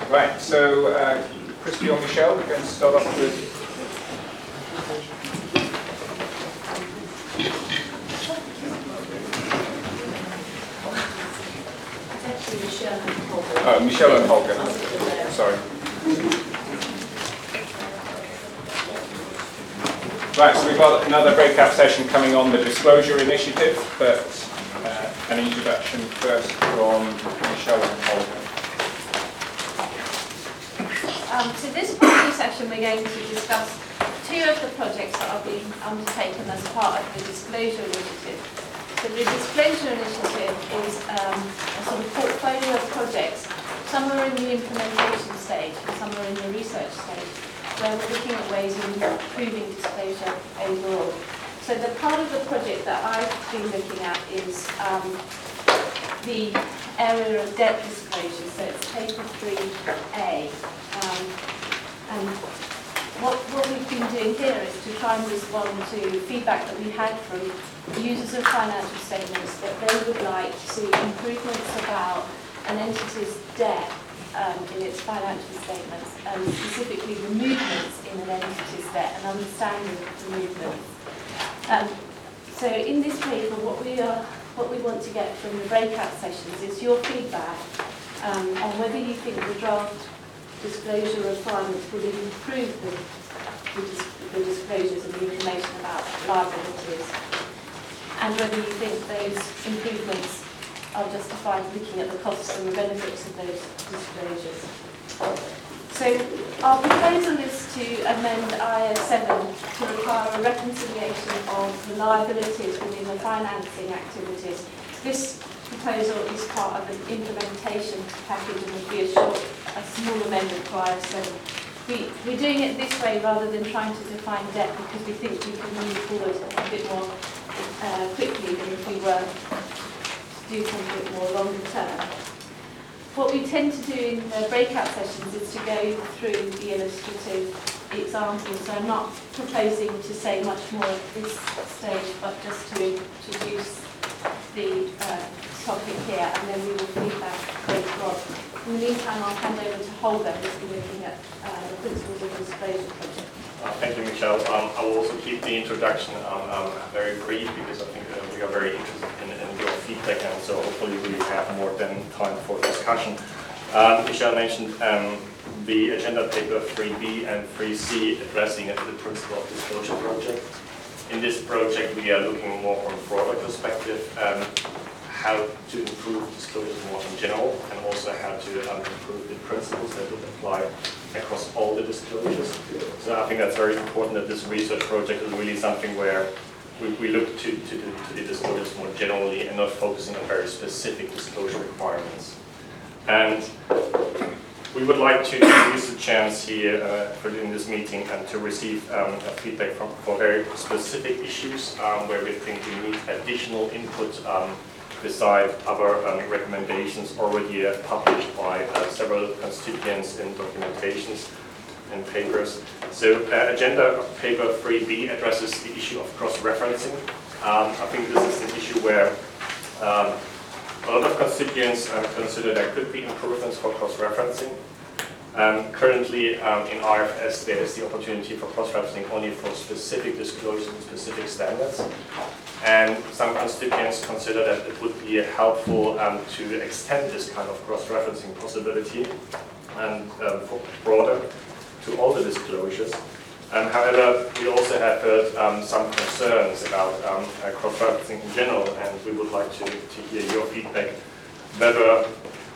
Right, so Christy or Michelle, we're going to start off with. Oh, Michelle and Holger. Sorry. Right, so we've got another breakout session coming on the disclosure initiative, but an introduction first from Michelle and Holger. So this part session we're going to discuss two of the projects that are being undertaken as part of the disclosure initiative. So the disclosure initiative is a sort of portfolio of projects. Some are in the implementation stage and some are in the research stage, where we're looking at ways of improving disclosure overall. So the part of the project that I've been looking at is the area of debt disclosure, so it's paper 3A. And what we've been doing here is to try and respond to feedback that we had from users of financial statements that they would like to see improvements about an entity's debt in its financial statements, and specifically the movements in an entity's debt and understanding of the movements. So in this paper, what we want to get from the breakout sessions is your feedback on whether you think the draft disclosure requirements would improve the disclosures and the information about liabilities, and whether you think those improvements are justified looking at the costs and the benefits of those disclosures. So our proposal is to amend IAS 7 to require a reconciliation of the liabilities within the financing activities. This proposal is part of an implementation package and would be a small amendment to IAS 7. We're doing it this way rather than trying to define debt because we think we can move forward a bit more quickly than if we were to do something more longer term. What we tend to do in the breakout sessions is to go through the illustrative examples. So I'm not proposing to say much more at this stage, but just to introduce the topic here, and then we will feedback later on. In the meantime, I'll hand over to Holger, who's been looking at the principles of the disclosure project. Thank you, Michelle. I will also keep the introduction very brief because I think we are very interested in your feedback, and so hopefully we have more than time for discussion. Michelle mentioned the agenda paper 3B and 3C addressing the principle of disclosure project. In this project, we are looking more from a broader perspective, how to improve disclosures more in general, and also how to improve the principles that would apply across all the disclosures. So I think that's very important that this research project is really something where we look to the disclosures more generally and not focusing on very specific disclosure requirements. And we would like to use the chance here for doing this meeting and to receive feedback for very specific issues where we think we need additional input beside other recommendations already published by several constituents in documentations and papers. So agenda paper 3B addresses the issue of cross-referencing. I think this is an issue where a lot of constituents consider there could be improvements for cross-referencing. Currently in IFS there is the opportunity for cross-referencing only for specific disclosures and specific standards. And some constituents consider that it would be helpful to extend this kind of cross-referencing possibility and broader to all the disclosures. However, we also have heard some concerns about cross-referencing in general, and we would like to hear your feedback whether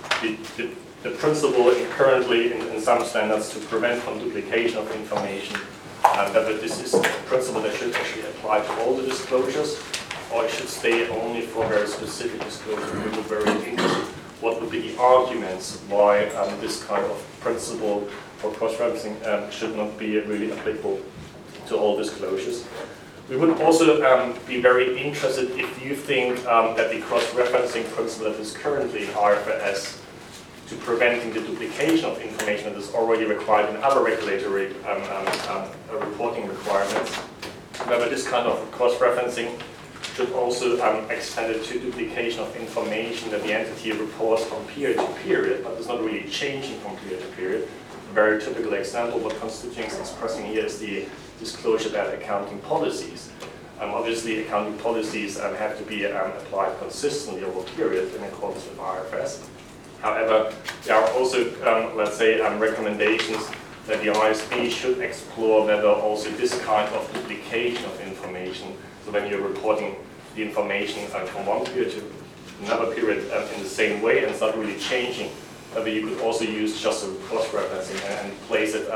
the principle currently in some standards to prevent from duplication of information, whether this is a principle that should actually apply to all the disclosures, or it should stay only for very specific disclosures. We were very interested what would be the arguments why this kind of principle for cross-referencing should not be really applicable to all disclosures. We would also be very interested if you think that the cross-referencing principle that is currently in RFS to preventing the duplication of information that is already required in other regulatory reporting requirements, whether this kind of cross-referencing should also extend it to duplication of information that the entity reports from period to period, but it's not really changing from period to period. A very typical example, what constituents is expressing here is the disclosure about accounting policies. Obviously, accounting policies have to be applied consistently over periods in accordance with IFRS. However, there are also, let's say, recommendations that the IASB should explore whether also this kind of duplication of information, so when you're reporting the information from one period to another period in the same way and it's not really changing, whether you could also use just a cross-referencing and place it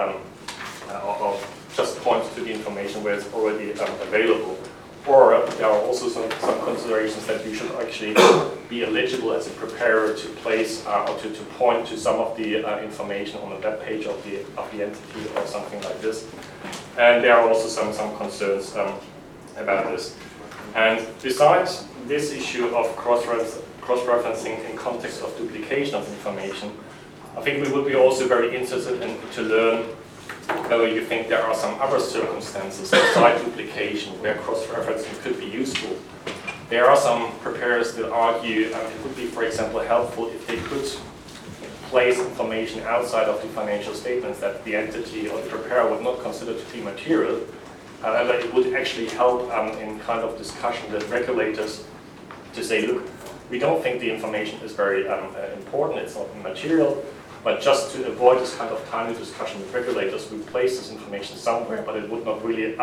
or just point to the information where it's already available. Or there are also some considerations that you should actually be eligible as a preparer to place or to point to some of the information on the web page of the entity or something like this. And there are also some concerns about this. And besides this issue of cross-referencing in context of duplication of information, I think we would be also very interested to learn whether you think there are some other circumstances outside duplication where cross-referencing could be useful. There are some preparers that argue it would be, for example, helpful if they could place information outside of the financial statements that the entity or the preparer would not consider to be material. However, it would actually help in kind of discussion with regulators to say, look, we don't think the information is very important, it's not material, but just to avoid this kind of timely discussion with regulators, we place this information somewhere, but it would not really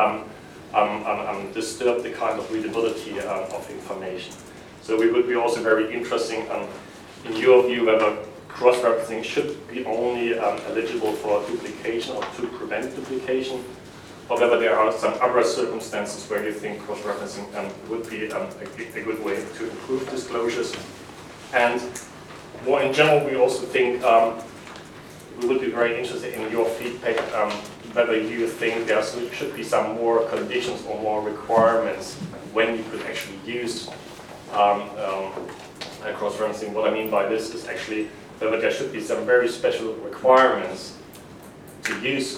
disturb the kind of readability of information. So we would be also very interesting in your view whether cross-referencing should be only eligible for duplication or to prevent duplication, or whether there are some other circumstances where you think cross-referencing would be a good way to improve disclosures. And more in general, we also think we would be very interested in your feedback whether you think there should be some more conditions or more requirements when you could actually use cross-referencing. What I mean by this is actually whether there should be some very special requirements to use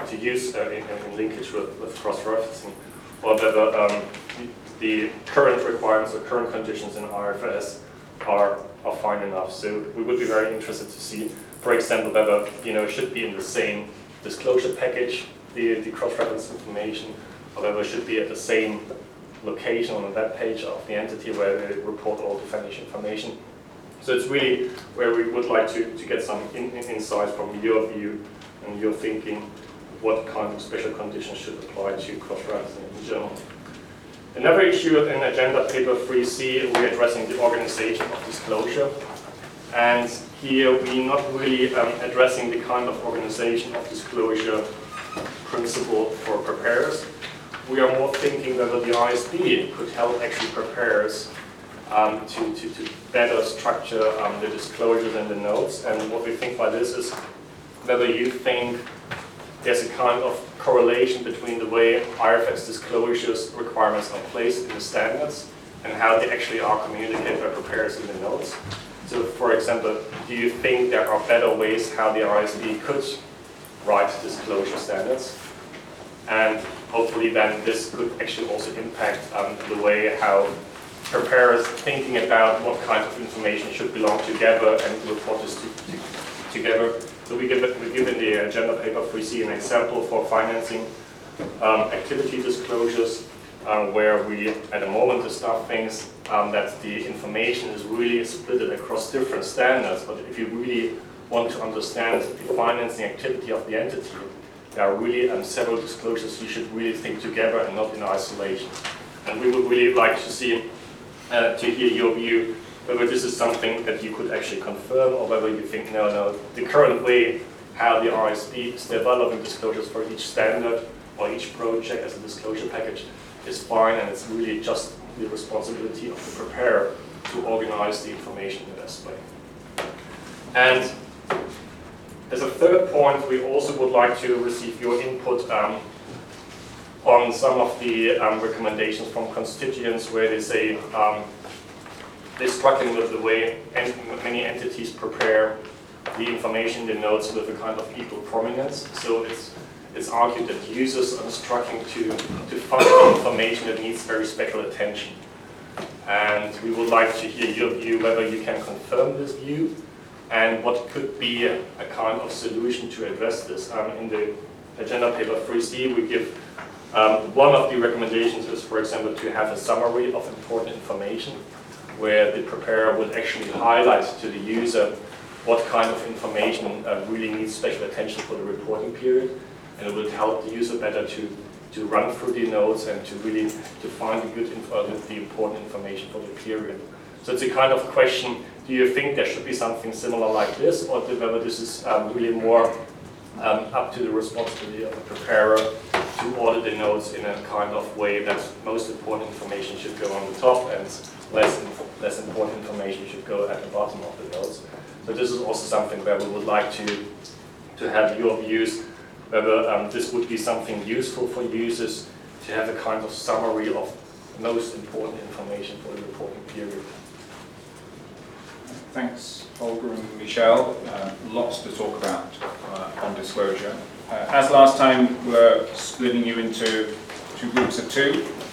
in linkage with cross-referencing, or whether the current requirements or current conditions in IFRS are fine enough. So we would be very interested to see, for example, whether it should be in the same disclosure package, the cross-reference information, or whether it should be at the same location on the web page of the entity where they report all the financial information. So it's really where we would like to get some insight from your view and your thinking, what kind of special conditions should apply to cross-referencing in general. Another issue in Agenda Paper 3C, we're addressing the organization of disclosure. And here we're not really addressing the kind of organization of disclosure principle for preparers. We are more thinking whether the IASB could help actually preparers to better structure the disclosures and the notes. And what we think by this is whether you think there's a kind of correlation between the way IFRS disclosures requirements are placed in the standards and how they actually are communicated by preparers in the notes. So, for example, do you think there are better ways how the IASB could write disclosure standards? And hopefully then this could actually also impact the way how preparers thinking about what kind of information should belong together and report this together. So we give in the Agenda Paper 3C an example for financing activity disclosures where we at the moment discuss things that the information is really split across different standards, but if you really want to understand the financing activity of the entity, there are really several disclosures you should really think together and not in isolation. And we would really like to see, to hear your view, whether this is something that you could actually confirm or whether you think, no, the current way how the IASB is developing disclosures for each standard or each project as a disclosure package is fine, and it's really just the responsibility of the preparer to organize the information in the best way. And as a third point, we also would like to receive your input on some of the recommendations from constituents where they say they're struggling with the way many entities prepare the information in the notes with a kind of equal prominence. So it's argued that users are struggling to find the information that needs very special attention. And we would like to hear your view, whether you can confirm this view and what could be a kind of solution to address this. In the agenda paper 3C, we give one of the recommendations is, for example, to have a summary of important information where the preparer would actually highlight to the user what kind of information really needs special attention for the reporting period, and it would help the user better to run through the notes and to really to find the important information for the period. So it's a kind of question, do you think there should be something similar like this, or whether this is really more up to the responsibility of the preparer to order the notes in a kind of way that most important information should go on the top and less important information should go at the bottom of the notes. So this is also something where we would like to have your views, whether this would be something useful for users to have a kind of summary of most important information for the reporting period. Thanks, Holger and Michelle. Lots to talk about on disclosure. As last time, we're splitting you into two groups of two.